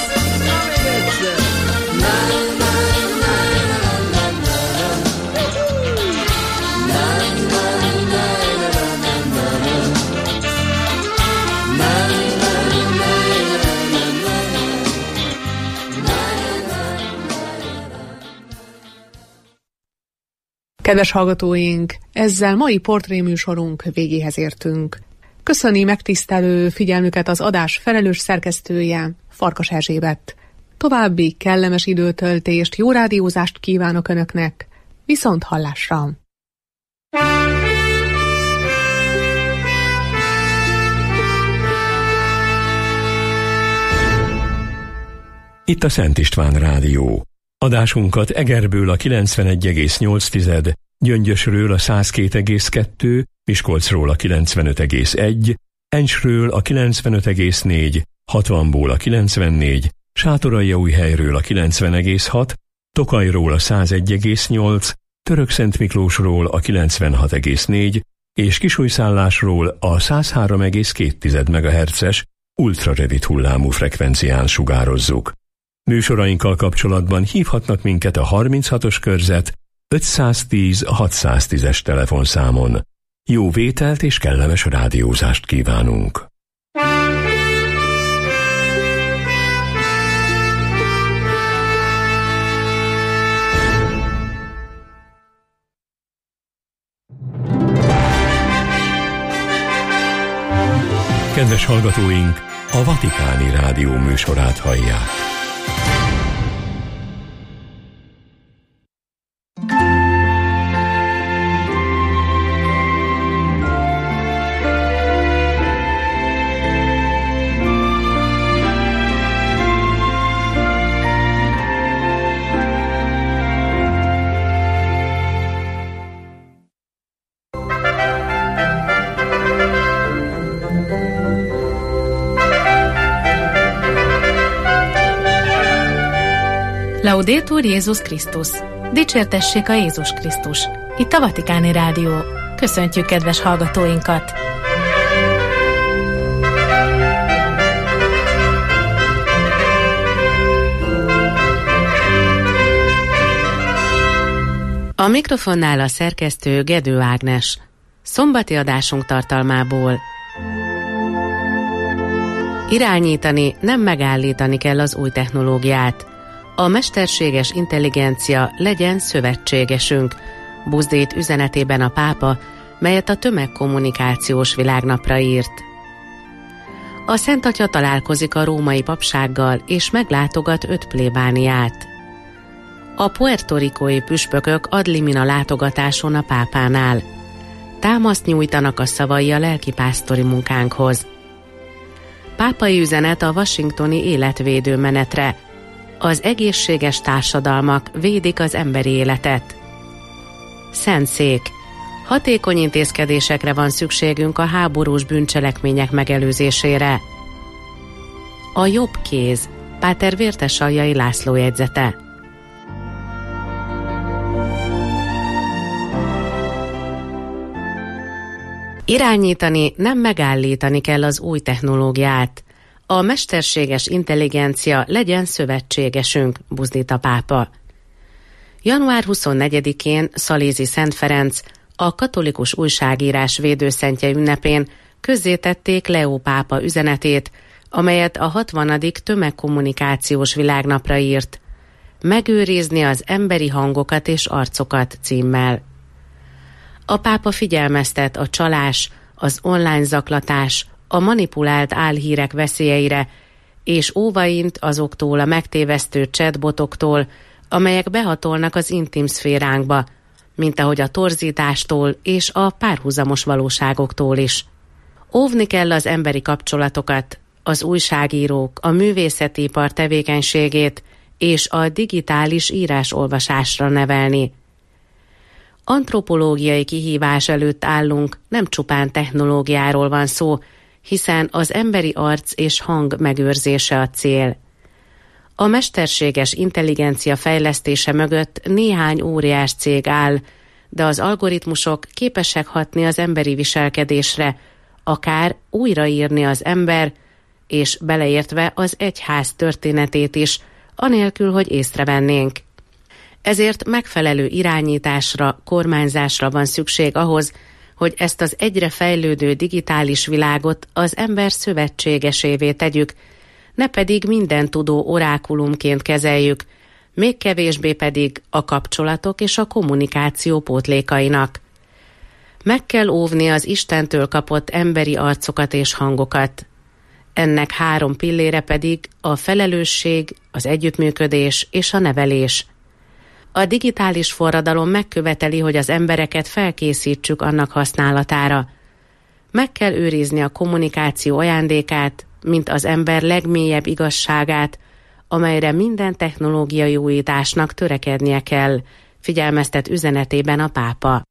Kedves hallgatóink, ezzel mai portréműsorunk végéhez értünk. Köszöni megtisztelő figyelmüket az adás felelős szerkesztője, Farkas Erzsébet. További kellemes időtöltést, jó rádiózást kívánok Önöknek. Viszont hallásra! Itt a Szent István Rádió. Adásunkat Egerből a 91,8, Gyöngyösről a 102,2, Miskolcról a 95,1, Encsről a 95,4, Hatvanból a 94, Sátoraljaújhelyről a 90,6, Tokajról a 101,8, Törökszentmiklósról a 96,4 és Kisújszállásról a 103,2 MHz-es ultrarövid hullámú frekvencián sugározzuk. Műsorainkkal kapcsolatban hívhatnak minket a 36-os körzet 510 610-es telefonszámon. Jó vételt és kellemes rádiózást kívánunk! Kedves hallgatóink, a Vatikáni Rádió műsorát hallják. Laudetur Jézus Krisztus! Dicsértessék a Jézus Krisztus! Itt a Vatikáni Rádió. Köszöntjük kedves hallgatóinkat! A mikrofonnál a szerkesztő Gedő Ágnes. Szombati adásunk tartalmából: irányítani, nem megállítani kell az új technológiát. A mesterséges intelligencia legyen szövetségesünk, buzdít üzenetében a pápa, melyet a tömegkommunikációs világnapra írt. A Szent Atya találkozik a római papsággal és meglátogat 5 plébániát. A puertoricói püspökök ad limina látogatáson a pápánál. Támaszt nyújtanak a szavai a lelkipásztori munkánkhoz. pápai üzenet a washingtoni életvédő menetre. Az egészséges társadalmak védik az emberi életet. Szentszék. Hatékony intézkedésekre van szükségünk a háborús bűncselekmények megelőzésére. A jobb kéz. Páter Vértesaljai László jegyzete. Irányítani, nem megállítani kell az új technológiát. A mesterséges intelligencia legyen szövetségesünk, buzdít a pápa. Január 24-én Szalézi Szent Ferenc, a katolikus újságírás védőszentje ünnepén közzétették Leó pápa üzenetét, amelyet a 60. tömegkommunikációs világnapra írt. Megőrizni az emberi hangokat és arcokat címmel. A pápa figyelmeztet a csalás, az online zaklatás, a manipulált álhírek veszélyeire, és óvaint azoktól a megtévesztő chatbotoktól, amelyek behatolnak az intim szféránkba, mint ahogy a torzítástól és a párhuzamos valóságoktól is. Óvni kell az emberi kapcsolatokat, az újságírók, a művészetipar tevékenységét és a digitális írás-olvasásra nevelni. Antropológiai kihívás előtt állunk, nem csupán technológiáról van szó, hiszen az emberi arc és hang megőrzése a cél. A mesterséges intelligencia fejlesztése mögött néhány óriás cég áll, de az algoritmusok képesek hatni az emberi viselkedésre, akár újraírni az ember, és beleértve az egyház történetét is, anélkül, hogy észrevennénk. Ezért megfelelő irányításra, kormányzásra van szükség ahhoz, hogy ezt az egyre fejlődő digitális világot az ember szövetségesévé tegyük, ne pedig mindentudó orákulumként kezeljük, még kevésbé pedig a kapcsolatok és a kommunikáció pótlékainak. Meg kell óvni az Istentől kapott emberi arcokat és hangokat. Ennek 3 pillére pedig a felelősség, az együttműködés és a nevelés. A digitális forradalom megköveteli, hogy az embereket felkészítsük annak használatára. Meg kell őrizni a kommunikáció ajándékát, mint az ember legmélyebb igazságát, amelyre minden technológiai újításnak törekednie kell, figyelmeztet üzenetében a pápa.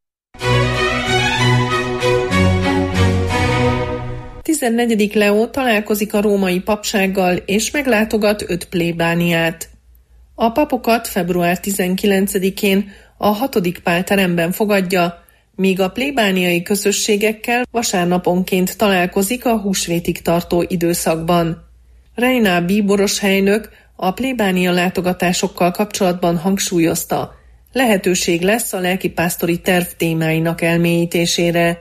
14. Leó találkozik a római papsággal és meglátogat 5 plébániát. A papokat február 19-én a 6. Pál teremben fogadja, míg a plébániai közösségekkel vasárnaponként találkozik a húsvétig tartó időszakban. Reina bíboros helynök a plébánia látogatásokkal kapcsolatban hangsúlyozta, lehetőség lesz a lelkipásztori terv témáinak elmélyítésére.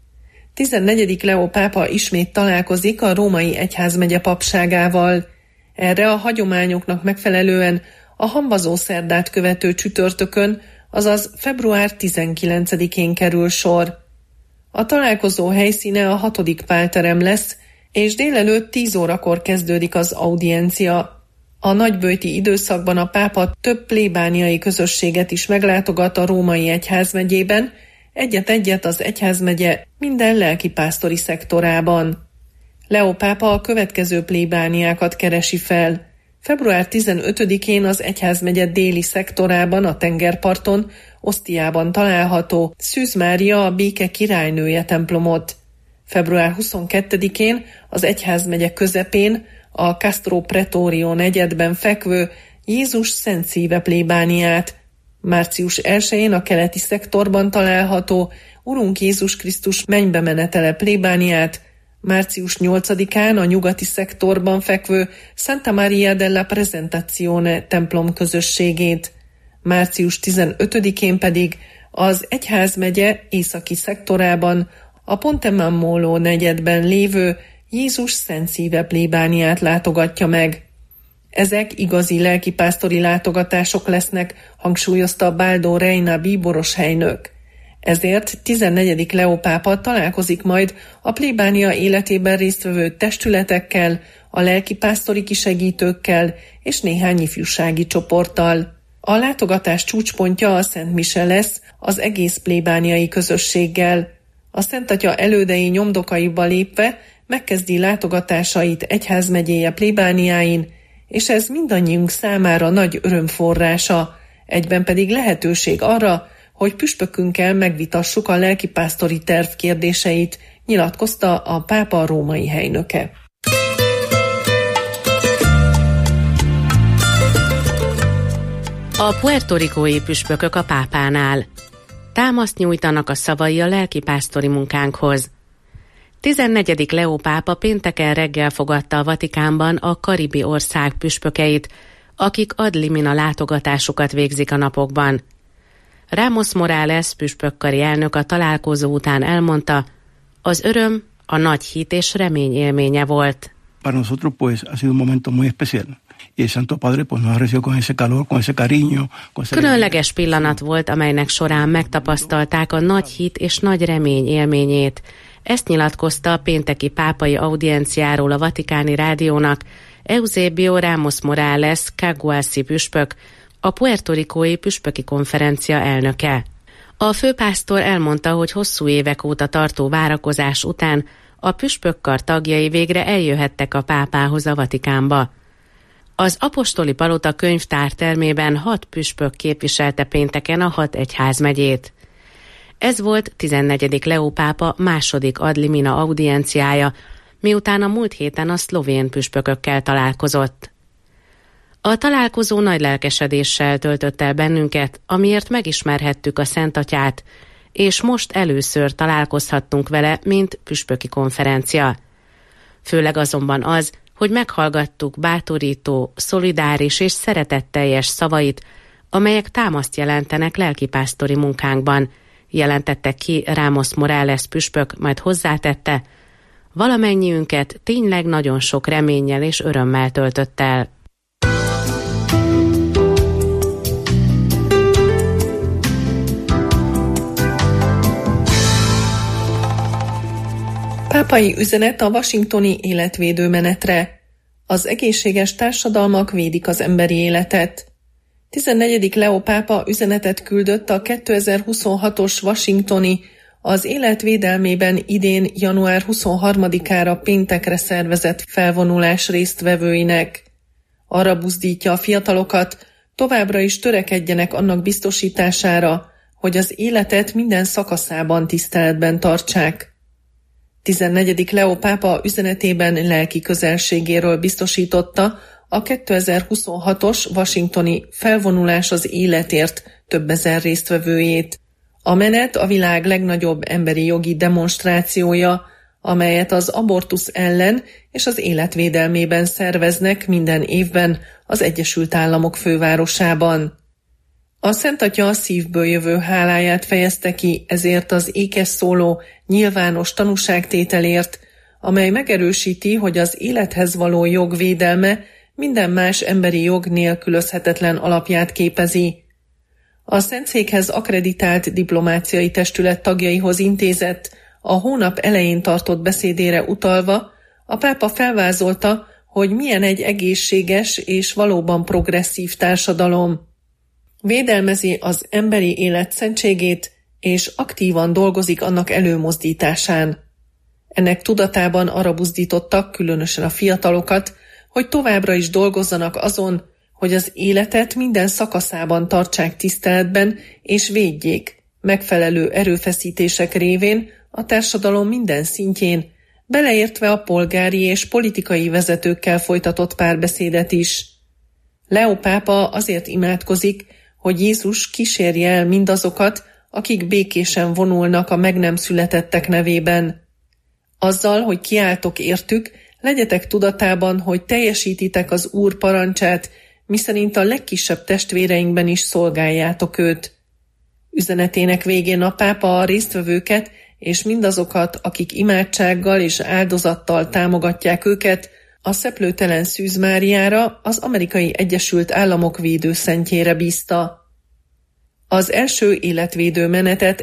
14. Leó pápa ismét találkozik a római egyházmegye papságával. Erre a hagyományoknak megfelelően a hambazó szerdát követő csütörtökön, azaz február 19-én kerül sor. A találkozó helyszíne a 6. Pál terem lesz, és délelőtt 10 órakor kezdődik az audiencia. A nagyböjti időszakban a pápa több plébániai közösséget is meglátogat a római egyházmegyében, egyet-egyet az egyházmegye minden lelkipásztori szektorában. Leó pápa a következő plébániákat keresi fel. Február 15-én az egyházmegye déli szektorában, a tengerparton, Osztiában található Szűz Mária a Béke királynője templomot. Február 22-én az egyházmegye közepén, a Castro Pretorio negyedben fekvő Jézus Szent Szíve plébániát. Március 1-én a keleti szektorban található Urunk Jézus Krisztus mennybe menetele plébániát, március 8-án a nyugati szektorban fekvő Santa Maria della Presentazione templom közösségét, március 15-én pedig az egyházmegye északi szektorában a Ponte Mammolo negyedben lévő Jézus Szent Szíve plébániát látogatja meg. Ezek igazi lelkipásztori látogatások lesznek, hangsúlyozta Baldo Reina bíboros helynök. Ezért 14. Leó pápa találkozik majd a plébánia életében résztvevő testületekkel, a lelkipásztori kisegítőkkel és néhány ifjúsági csoporttal. A látogatás csúcspontja a Szent Mise lesz az egész plébániai közösséggel. A Szent Atya elődei nyomdokaiba lépve megkezdi látogatásait egyházmegyéje plébániáin, és ez mindannyiunk számára nagy örömforrása, egyben pedig lehetőség arra, hogy püspökünkkel megvitassuk a lelkipásztori terv kérdéseit, nyilatkozta a pápa római helynöke. A puertoricói püspökök a pápánál. Támaszt nyújtanak a szavai a lelkipásztori munkánkhoz. 14. Leó pápa pénteken reggel fogadta a Vatikánban a karibi ország püspökeit, akik ad limina látogatásukat végzik a napokban. Ramos Morales püspökkari elnök a találkozó után elmondta, az öröm, a nagy hit és remény élménye volt. Para nosotros pues ha sido un momento muy especial. Y el Santo Padre pues nos ha recibido con ese calor, con ese cariño, con ese... Különleges pillanat volt, amelynek során megtapasztalták a nagy hit és nagy remény élményét. Ezt nyilatkozta a pénteki pápai audienciáról a Vatikáni Rádiónak Eusebio Ramos Morales Caguasi püspök, a puertoricói püspöki konferencia elnöke. A főpásztor elmondta, hogy hosszú évek óta tartó várakozás után a püspökkar tagjai végre eljöhettek a pápához a Vatikánba. Az apostoli palota könyvtártermében 6 püspök képviselte pénteken a 6 egyházmegyét. Ez volt 14. Leó pápa második ad limina audienciája, miután a múlt héten a szlovén püspökökkel találkozott. A találkozó nagy lelkesedéssel töltött el bennünket, amiért megismerhettük a Szent Atyát, és most először találkozhattunk vele, mint püspöki konferencia. Főleg azonban az, hogy meghallgattuk bátorító, szolidáris és szeretetteljes szavait, amelyek támaszt jelentenek lelkipásztori munkánkban, jelentette ki Ramos Morales püspök, majd hozzátette, valamennyiünket tényleg nagyon sok reménnyel és örömmel töltött el. Pápai üzenet a washingtoni életvédő menetre. Az egészséges társadalmak védik az emberi életet. 14. Leó pápa üzenetet küldött a 2026-os washingtoni, az életvédelmében idén január 23-ára péntekre szervezett felvonulás résztvevőinek. Arra buzdítja a fiatalokat, továbbra is törekedjenek annak biztosítására, hogy az életet minden szakaszában tiszteletben tartsák. 14. Leó pápa üzenetében lelki közelségéről biztosította a 2026-os washingtoni felvonulás az életért több ezer résztvevőjét. A menet a világ legnagyobb emberi jogi demonstrációja, amelyet az abortusz ellen és az életvédelmében szerveznek minden évben az Egyesült Államok fővárosában. A Szent Atya szívből jövő háláját fejezte ki ezért az ékes szóló nyilvános tanúságtételért, amely megerősíti, hogy az élethez való jog védelme minden más emberi jog nélkülözhetetlen alapját képezi. A Szentszékhez akkreditált diplomáciai testület tagjaihoz intézett, a hónap elején tartott beszédére utalva, a pápa felvázolta, hogy milyen egy egészséges és valóban progresszív társadalom. Védelmezi az emberi élet szentségét, és aktívan dolgozik annak előmozdításán. Ennek tudatában arra buzdítottak, különösen a fiatalokat, hogy továbbra is dolgozzanak azon, hogy az életet minden szakaszában tartsák tiszteletben és védjék, megfelelő erőfeszítések révén a társadalom minden szintjén, beleértve a polgári és politikai vezetőkkel folytatott párbeszédet is. Leó pápa azért imádkozik, hogy Jézus kísérje el mindazokat, akik békésen vonulnak a meg nem születettek nevében. Azzal, hogy kiáltok értük, legyetek tudatában, hogy teljesítitek az Úr parancsát, miszerint a legkisebb testvéreinkben is szolgáljátok őt. Üzenetének végén a pápa a résztvevőket és mindazokat, akik imádsággal és áldozattal támogatják őket, a Szeplőtelen Szűz Máriára, az Amerikai Egyesült Államok védőszentjére bízta. Az első életvédő menetet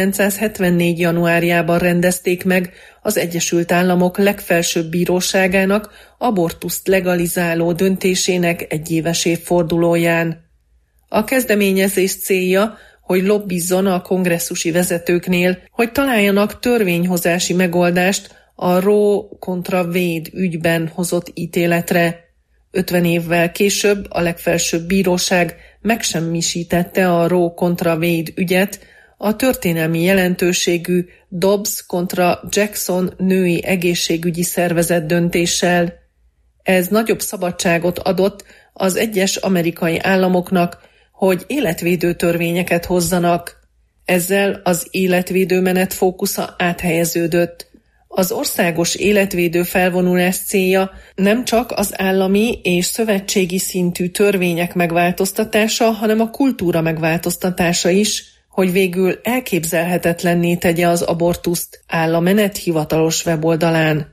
1974. januárjában rendezték meg az Egyesült Államok legfelsőbb bíróságának abortuszt legalizáló döntésének egyéves évfordulóján. A kezdeményezés célja, hogy lobbizzon a kongresszusi vezetőknél, hogy találjanak törvényhozási megoldást a Roe kontra Wade ügyben hozott ítéletre. 50 évvel később a legfelsőbb bíróság megsemmisítette a Roe kontra Wade ügyet a történelmi jelentőségű Dobbs kontra Jackson női egészségügyi szervezet döntéssel. Ez nagyobb szabadságot adott az egyes amerikai államoknak, hogy életvédő törvényeket hozzanak. Ezzel az életvédő menet fókusza áthelyeződött. Az országos életvédő felvonulás célja nem csak az állami és szövetségi szintű törvények megváltoztatása, hanem a kultúra megváltoztatása is, hogy végül elképzelhetetlenné tegye az abortuszt, áll a menet hivatalos weboldalán.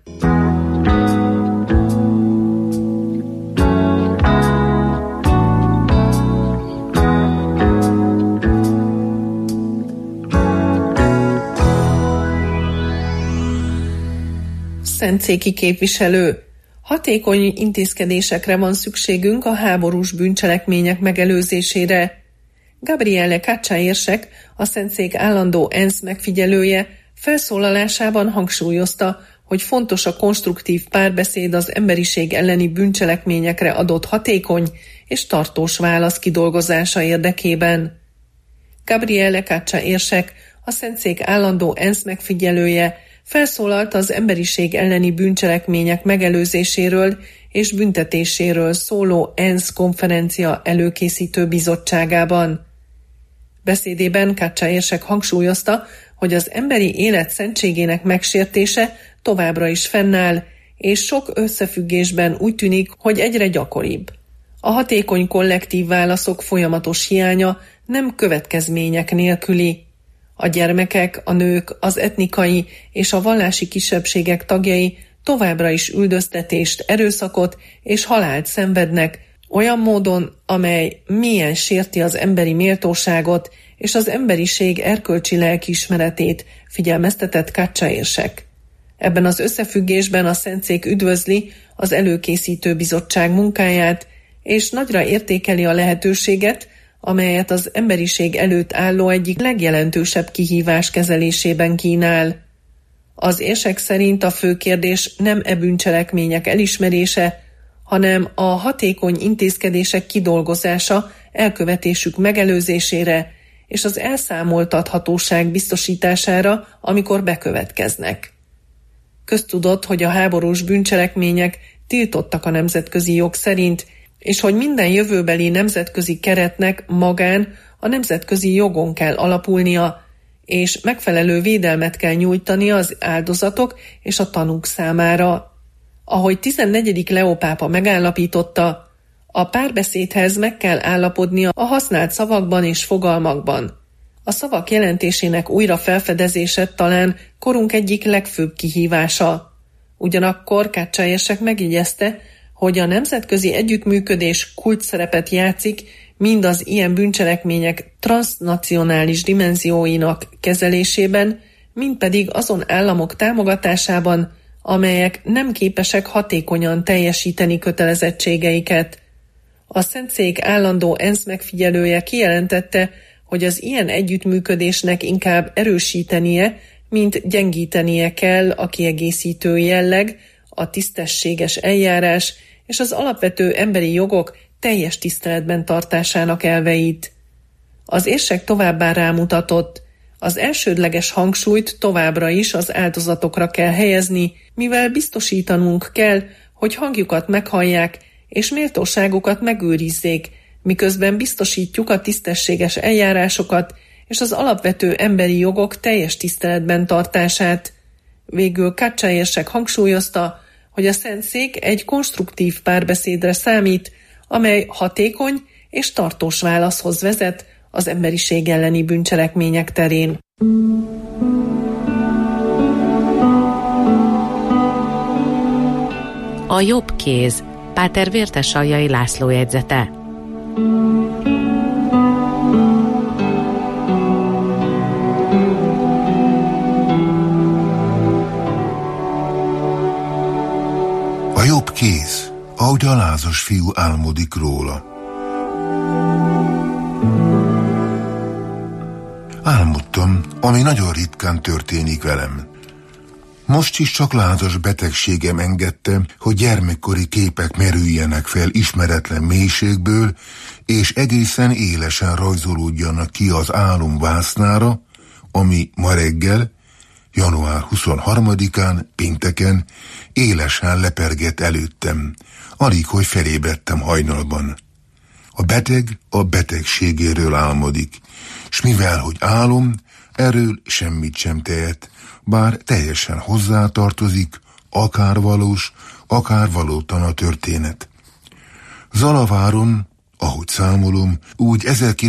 Szentszéki képviselő. Hatékony intézkedésekre van szükségünk a háborús bűncselekmények megelőzésére. Gabriele Caccia érsek, a Szentszék állandó ENSZ megfigyelője, felszólalásában hangsúlyozta, hogy fontos a konstruktív párbeszéd az emberiség elleni bűncselekményekre adott hatékony és tartós válasz kidolgozása érdekében. Gabriele Caccia érsek, a Szentszék állandó ENSZ megfigyelője, felszólalt az emberiség elleni bűncselekmények megelőzéséről és büntetéséről szóló ENSZ konferencia előkészítő bizottságában. Beszédében Caccia érsek hangsúlyozta, hogy az emberi élet szentségének megsértése továbbra is fennáll, és sok összefüggésben úgy tűnik, hogy egyre gyakoribb. A hatékony kollektív válaszok folyamatos hiánya nem következmények nélküli. A gyermekek, a nők, az etnikai és a vallási kisebbségek tagjai továbbra is üldöztetést, erőszakot és halált szenvednek, olyan módon, amely mélyen sérti az emberi méltóságot és az emberiség erkölcsi lelkiismeretét, figyelmeztetett Caccia érsek. Ebben az összefüggésben a Szentszék üdvözli az előkészítő bizottság munkáját, és nagyra értékeli a lehetőséget, amelyet az emberiség előtt álló egyik legjelentősebb kihívás kezelésében kínál. Az érsek szerint a fő kérdés nem bűncselekmények elismerése, hanem a hatékony intézkedések kidolgozása elkövetésük megelőzésére és az elszámoltathatóság biztosítására, amikor bekövetkeznek. Köztudott, hogy a háborús bűncselekmények tiltottak a nemzetközi jog szerint, és hogy minden jövőbeli nemzetközi keretnek magán a nemzetközi jogon kell alapulnia, és megfelelő védelmet kell nyújtani az áldozatok és a tanúk számára. Ahogy 14. Leó pápa megállapította, a párbeszédhez meg kell állapodnia a használt szavakban és fogalmakban. A szavak jelentésének újra felfedezése talán korunk egyik legfőbb kihívása. Ugyanakkor Caccia érsek megjegyezte, hogy a nemzetközi együttműködés kulcsszerepet játszik mind az ilyen bűncselekmények transznacionális dimenzióinak kezelésében, mind pedig azon államok támogatásában, amelyek nem képesek hatékonyan teljesíteni kötelezettségeiket. A Szentszék állandó ENSZ megfigyelője kijelentette, hogy az ilyen együttműködésnek inkább erősítenie, mint gyengítenie kell a kiegészítő jelleg, a tisztességes eljárás és az alapvető emberi jogok teljes tiszteletben tartásának elveit. Az érsek továbbá rámutatott, az elsődleges hangsúlyt továbbra is az áldozatokra kell helyezni, mivel biztosítanunk kell, hogy hangjukat meghallják és méltóságukat megőrizzék, miközben biztosítjuk a tisztességes eljárásokat és az alapvető emberi jogok teljes tiszteletben tartását. Végül Caccia érsek hangsúlyozta, hogy a Szentszék egy konstruktív párbeszédre számít, amely hatékony és tartós válaszhoz vezet az emberiség elleni bűncselekmények terén. A jobb kéz, Páter Vértesaljai László jegyzete. A jobb kéz, ahogy a lázas fiú álmodik róla. Álmodtam, ami nagyon ritkán történik velem. Most is csak lázas betegségem engedte, hogy gyermekkori képek merüljenek fel ismeretlen mélységből, és egészen élesen rajzolódjanak ki az álom vásznára, ami ma reggel, január 23-án, pénteken élesen lepergett előttem, alig hogy felébredtem hajnalban. A beteg a betegségéről álmodik, s mivel, hogy álom, erről semmit sem tehet, bár teljesen hozzátartozik, akár valós, akár valótlan a történet. Zalaváron, ahogy számolom, úgy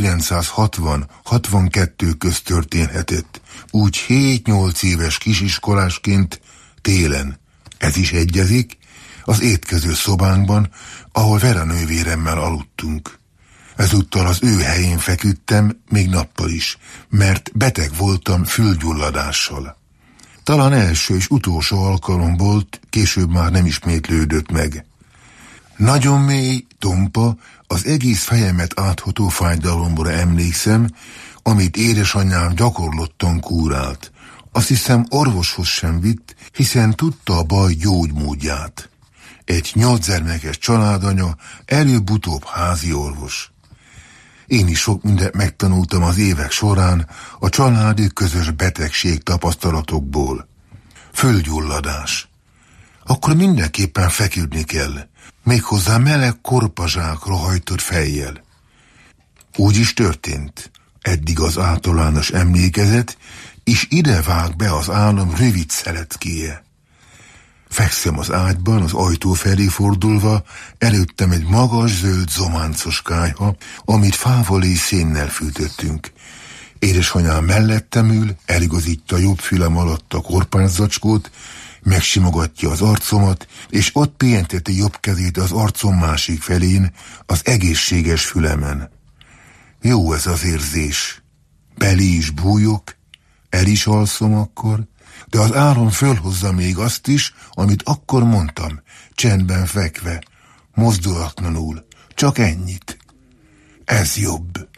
1960-62 közt történhetett, úgy 7-8 éves kisiskolásként télen. Ez is egyezik, az étkező szobánkban, ahol Vera nővéremmel aludtunk. Ezúttal az ő helyén feküdtem, még nappal is, mert beteg voltam fülgyulladással. Talán első és utolsó alkalom volt, később már nem ismétlődött meg. Nagyon mély, tompa, az egész fejemet átható fájdalomra emlékszem, amit édesanyám gyakorlottan kúrált. Azt hiszem, orvoshoz sem vitt, hiszen tudta a baj gyógymódját. Egy 8 gyermekes családanya, előbb-utóbb házi orvos. Én is sok mindent megtanultam az évek során a családi közös betegség tapasztalatokból. Földgyulladás. Akkor mindenképpen feküdni kell, méghozzá meleg korpazsákra hajtott fejjel. Úgy is történt. Eddig az általános emlékezet, és ide vág be az álom rövid szeletkéje. Fekszem az ágyban, az ajtó felé fordulva, előttem egy magas, zöld, zománcos kályha, amit fával és szénnel fűtöttünk. Édesanyám mellettem ül, eligazítja a jobb fülem alatt a korpányzacskót, megsimogatja az arcomat, és ott pihenteti jobb kezét az arcom másik felén, az egészséges fülemen. Jó ez az érzés. Belé is bújok, el is alszom akkor, de az álom fölhozza még azt is, amit akkor mondtam, csendben fekve, mozdulatlanul, csak ennyit. Ez jobb.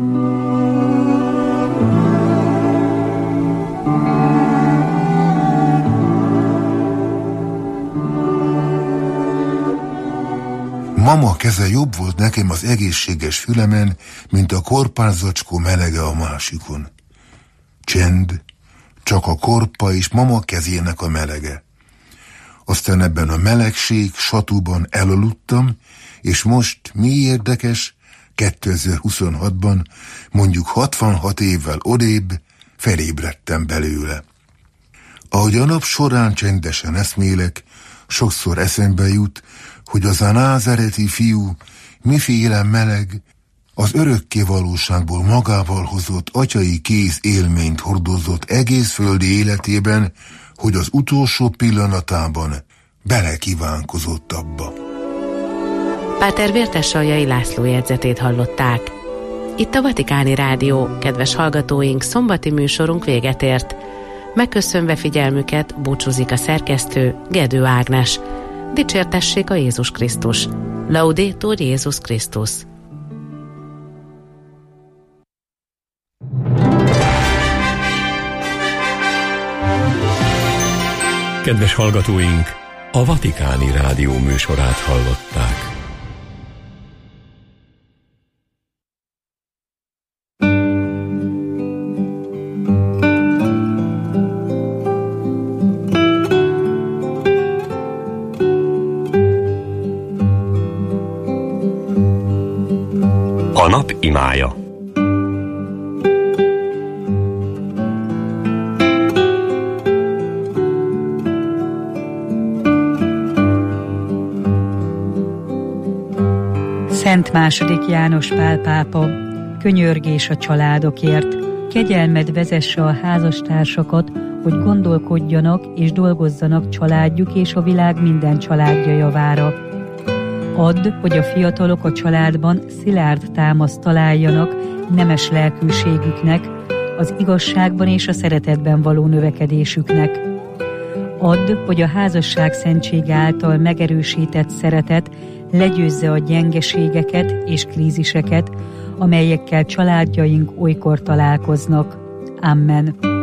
Mama keze jobb volt nekem az egészséges fülemen, mint a korpányzacskó melege a másikon. Csend, csak a korpa és mama kezének a melege. Aztán ebben a melegség satúban elaludtam, és most, mi érdekes, 2026-ban, mondjuk 66 évvel odébb, felébredtem belőle. Ahogy a nap során csendesen eszmélek, sokszor eszembe jut, hogy az a názáreti fiú miféle meleg, az örökké valóságból magával hozott atyai kéz élményt hordozott egész földi életében, hogy az utolsó pillanatában belekívánkozott abba. Páter Vértessaljai László jegyzetét hallották. Itt a Vatikáni Rádió, kedves hallgatóink, szombati műsorunk véget ért. Megköszönve figyelmüket búcsúzik a szerkesztő, Gedő Ágnes. Dicsértessék a Jézus Krisztus. Laudetur Jézus Krisztus. Kedves hallgatóink, a Vatikáni Rádió műsorát hallották. A nap imája. Szent II. János Pál pápa, könyörgés a családokért, kegyelmed vezesse a házastársakat, hogy gondolkodjanak és dolgozzanak családjuk és a világ minden családja javára. Add, hogy a fiatalok a családban szilárd támaszt találjanak nemes lelkűségüknek, az igazságban és a szeretetben való növekedésüknek. Add, hogy a házasság szentsége által megerősített szeretet legyőzze a gyengeségeket és kríziseket, amelyekkel családjaink olykor találkoznak. Amen.